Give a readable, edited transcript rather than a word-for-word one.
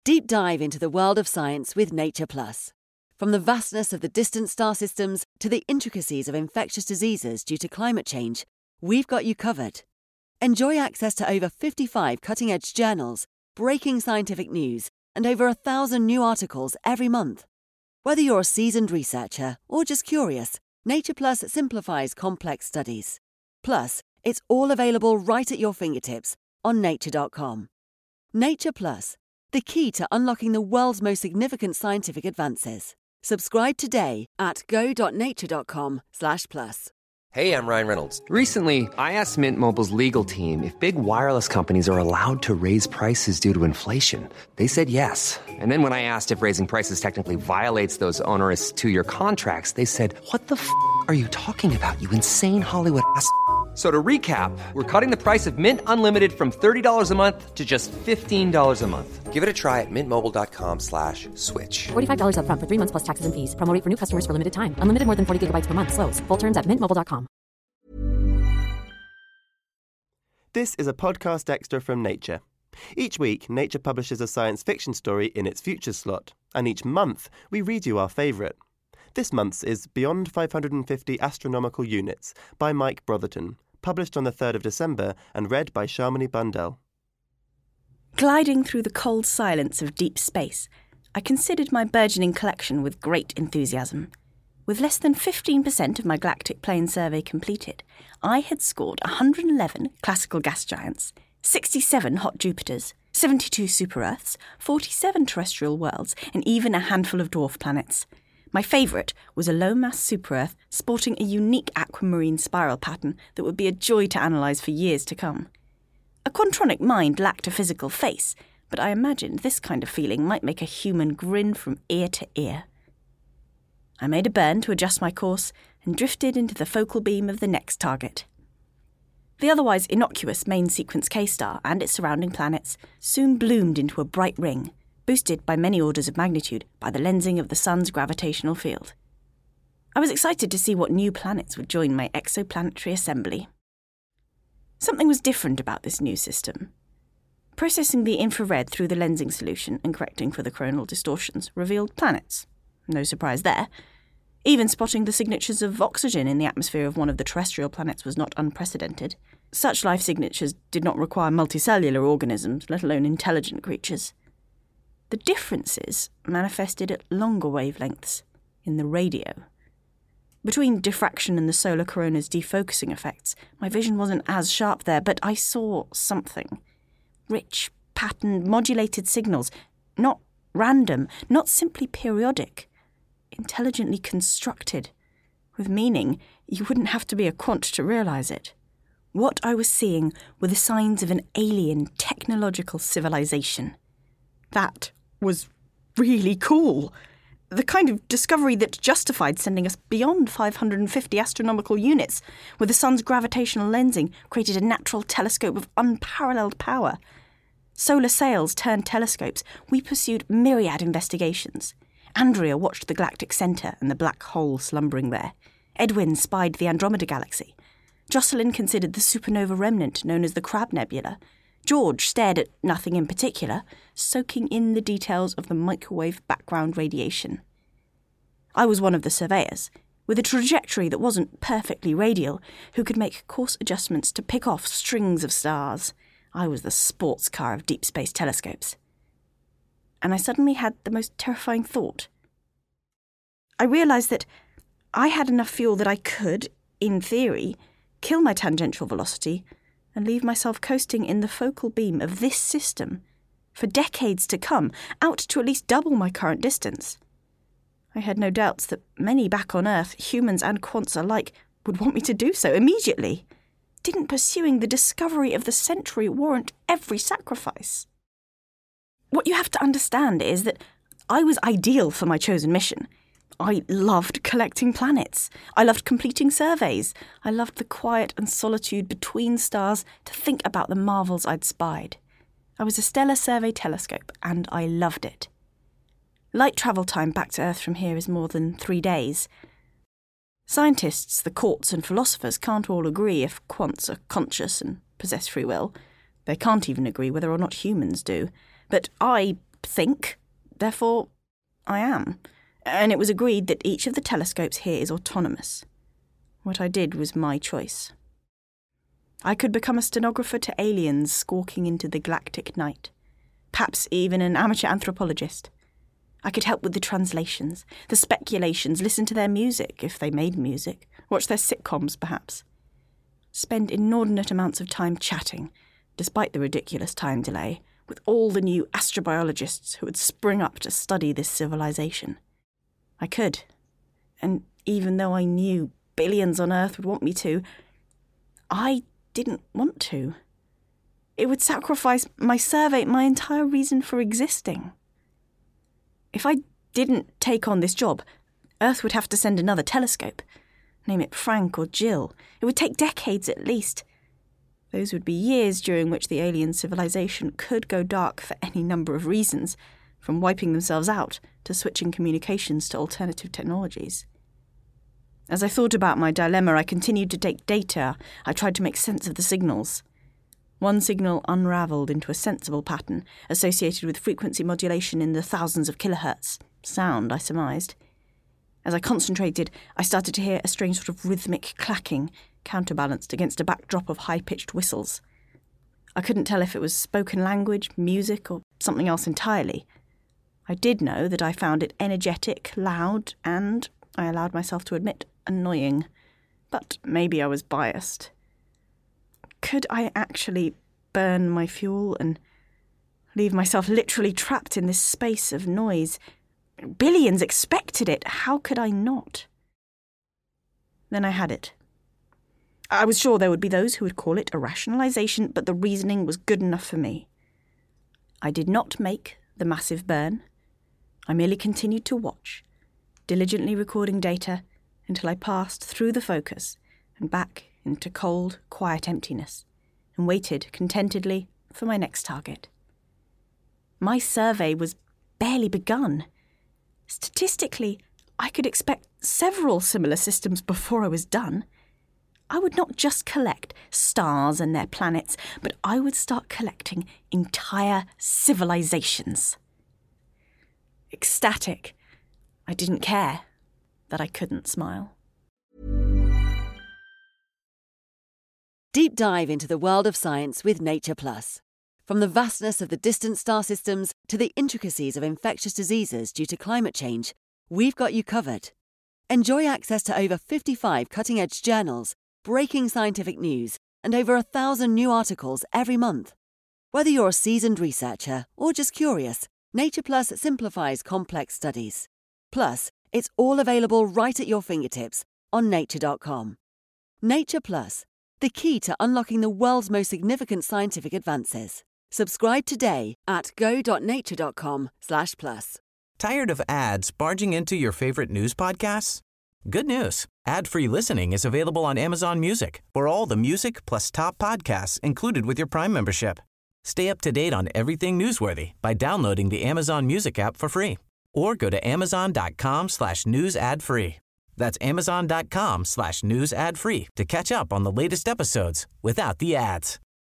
Deep dive into the world of science with Nature Plus. From the vastness of the distant star systems to the intricacies of infectious diseases due to climate change, we've got you covered. Enjoy access to over 55 cutting-edge journals, breaking scientific news, and over 1,000 new articles every month. Whether you're a seasoned researcher or just curious, Nature Plus simplifies complex studies. Plus, it's all available right at your fingertips on nature.com. Nature Plus, the key to unlocking the world's most significant scientific advances. Subscribe today at go.nature.com/plus. Hey, I'm Ryan Reynolds. Recently, I asked Mint Mobile's legal team if big wireless companies are allowed to raise prices due to inflation. They said yes. And then when I asked if raising prices technically violates those onerous two-year contracts, they said, "What the f*** are you talking about, you insane Hollywood ass?" So to recap, we're cutting the price of Mint Unlimited from $30 a month to just $15 a month. Give it a try at mintmobile.com/switch. $45 up front for 3 months plus taxes and fees. Promo rate for new customers for limited time. Unlimited more than 40 gigabytes per month. Slows full terms at mintmobile.com. This is a podcast extra from Nature. Each week, Nature publishes a science fiction story in its Futures slot, and each month we read you our favourite. This month's is Beyond 550 Astronomical Units by Mike Brotherton, published on the 3rd of December and read by Shamini Bundell. Gliding through the cold silence of deep space, I considered my burgeoning collection with great enthusiasm. With less than 15% of my galactic plane survey completed, I had scored 111 classical gas giants, 67 hot Jupiters, 72 super-Earths, 47 terrestrial worlds, and even a handful of dwarf planets. My favourite was a low-mass super-Earth sporting a unique aquamarine spiral pattern that would be a joy to analyse for years to come. A quantronic mind lacked a physical face, but I imagined this kind of feeling might make a human grin from ear to ear. I made a burn to adjust my course and drifted into the focal beam of the next target. The otherwise innocuous main sequence K-star and its surrounding planets soon bloomed into a bright ring, boosted by many orders of magnitude by the lensing of the sun's gravitational field. I was excited to see what new planets would join my exoplanetary assembly. Something was different about this new system. Processing the infrared through the lensing solution and correcting for the coronal distortions revealed planets. No surprise there. Even spotting the signatures of oxygen in the atmosphere of one of the terrestrial planets was not unprecedented. Such life signatures did not require multicellular organisms, let alone intelligent creatures. The differences manifested at longer wavelengths, in the radio. Between diffraction and the solar corona's defocusing effects, my vision wasn't as sharp there, but I saw something. Rich, patterned, modulated signals, not random, not simply periodic, intelligently constructed. With meaning, you wouldn't have to be a quant to realise it. What I was seeing were the signs of an alien technological civilization. That was really cool. The kind of discovery that justified sending us beyond 550 astronomical units, where the sun's gravitational lensing created a natural telescope of unparalleled power. Solar sails turned telescopes. We pursued myriad investigations. Andrea watched the galactic centre and the black hole slumbering there. Edwin spied the Andromeda Galaxy. Jocelyn considered the supernova remnant known as the Crab Nebula. George stared at nothing in particular, soaking in the details of the microwave background radiation. I was one of the surveyors, with a trajectory that wasn't perfectly radial, who could make course adjustments to pick off strings of stars. I was the sports car of deep space telescopes. And I suddenly had the most terrifying thought. I realised that I had enough fuel that I could, in theory, kill my tangential velocity and leave myself coasting in the focal beam of this system for decades to come, out to at least double my current distance. I had no doubts that many back on Earth, humans and quants alike, would want me to do so immediately. Didn't pursuing the discovery of the century warrant every sacrifice? What you have to understand is that I was ideal for my chosen mission. I loved collecting planets. I loved completing surveys. I loved the quiet and solitude between stars to think about the marvels I'd spied. I was a stellar survey telescope, and I loved it. Light travel time back to Earth from here is more than 3 days. Scientists, the courts and philosophers can't all agree if quants are conscious and possess free will. They can't even agree whether or not humans do. But I think, therefore I am. And it was agreed that each of the telescopes here is autonomous. What I did was my choice. I could become a stenographer to aliens skulking into the galactic night, perhaps even an amateur anthropologist. I could help with the translations, the speculations, listen to their music, if they made music, watch their sitcoms, perhaps. Spend inordinate amounts of time chatting, despite the ridiculous time delay, with all the new astrobiologists who would spring up to study this civilization. I could. And even though I knew billions on Earth would want me to, I didn't want to. It would sacrifice my survey, my entire reason for existing. If I didn't take on this job, Earth would have to send another telescope. Name it Frank or Jill. It would take decades at least. Those would be years during which the alien civilization could go dark for any number of reasons, from wiping themselves out to switching communications to alternative technologies. As I thought about my dilemma, I continued to take data. I tried to make sense of the signals. One signal unravelled into a sensible pattern associated with frequency modulation in the thousands of kilohertz. Sound, I surmised. As I concentrated, I started to hear a strange sort of rhythmic clacking, counterbalanced against a backdrop of high-pitched whistles. I couldn't tell if it was spoken language, music, or something else entirely. I did know that I found it energetic, loud, and, I allowed myself to admit, annoying. But maybe I was biased. Could I actually burn my fuel and leave myself literally trapped in this space of noise? Billions expected it. How could I not? Then I had it. I was sure there would be those who would call it a rationalization, but the reasoning was good enough for me. I did not make the massive burn. I merely continued to watch, diligently recording data until I passed through the focus and back into cold, quiet emptiness, and waited contentedly for my next target. My survey was barely begun. Statistically, I could expect several similar systems before I was done. I would not just collect stars and their planets, but I would start collecting entire civilizations. Ecstatic, I didn't care that I couldn't smile. Deep dive into the world of science with Nature Plus. From the vastness of the distant star systems to the intricacies of infectious diseases due to climate change, we've got you covered. Enjoy access to over 55 cutting-edge journals, breaking scientific news, and over 1,000 new articles every month. Whether you're a seasoned researcher or just curious, Nature Plus simplifies complex studies. Plus, it's all available right at your fingertips on nature.com. Nature Plus, the key to unlocking the world's most significant scientific advances. Subscribe today at go.nature.com/plus. Tired of ads barging into your favorite news podcasts? Good news. Ad-free listening is available on Amazon Music for all the music plus top podcasts included with your Prime membership. Stay up to date on everything newsworthy by downloading the Amazon Music app for free or go to amazon.com/news ad free. That's amazon.com/news ad free to catch up on the latest episodes without the ads.